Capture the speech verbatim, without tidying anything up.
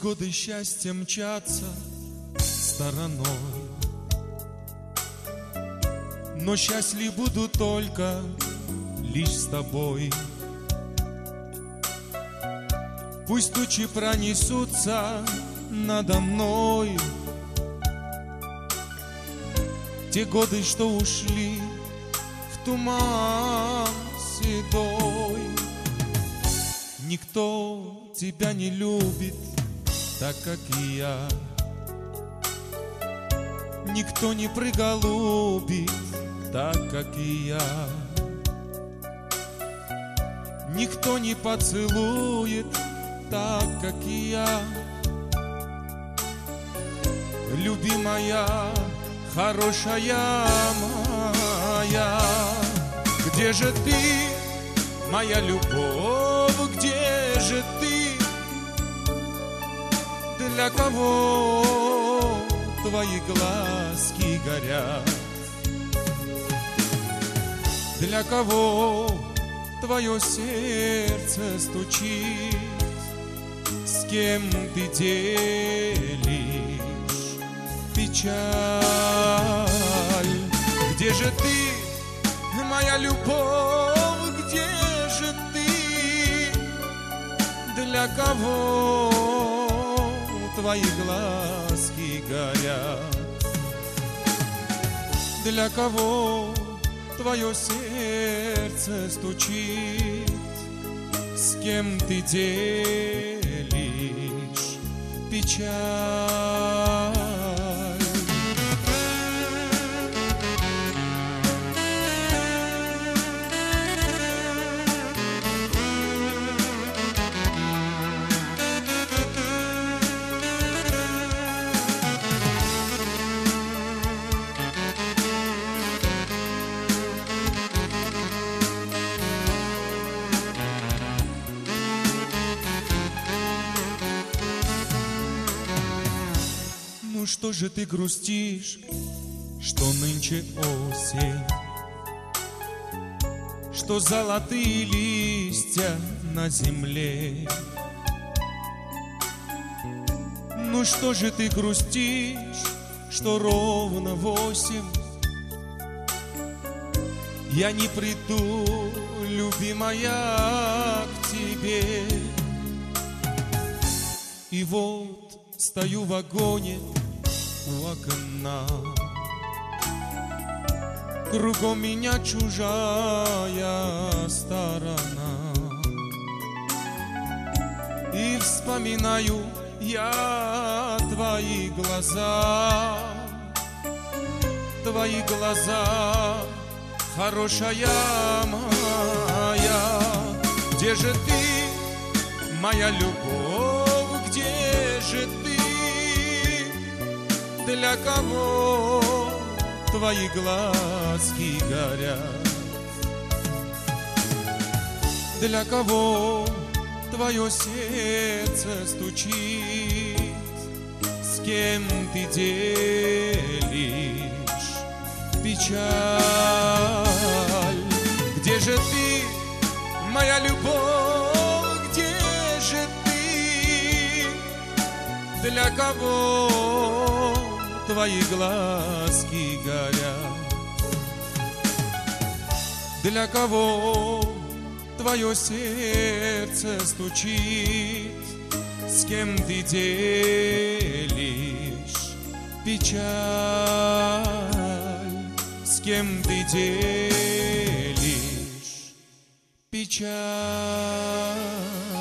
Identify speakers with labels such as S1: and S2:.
S1: Пусть годы счастья мчатся стороной, но счастлив буду только лишь с тобой. Пусть тучи пронесутся надо мной, те годы, что ушли в туман седой. Никто тебя не любит так, как и я. Никто не приголубит так, как и я. Никто не поцелует так, как и я. Любимая, хорошая моя, где же ты, моя любовь, где же ты? Для кого твои глазки горят? Для кого твое сердце стучит? С кем ты делишь печаль? Где же ты, моя любовь, где же ты? Для кого твои глазки горят? Для кого твое сердце стучит? С кем ты делишь печаль? Ну что же ты грустишь, что нынче осень, что золотые листья на земле? Ну что же ты грустишь, что ровно восемь? Я не приду, любимая, к тебе. И вот стою в вагоне у окна, кругом меня чужая сторона, и вспоминаю я твои глаза, твои глаза, хорошая моя. Где же ты, моя любовь, где же ты? Для кого твои глазки горят? Для кого твое сердце стучит? С кем ты делишь печаль? Где же ты, моя любовь, где же ты? Для кого твои глазки горят? Для кого твое сердце стучит? С кем ты делишь печаль? С кем ты делишь печаль?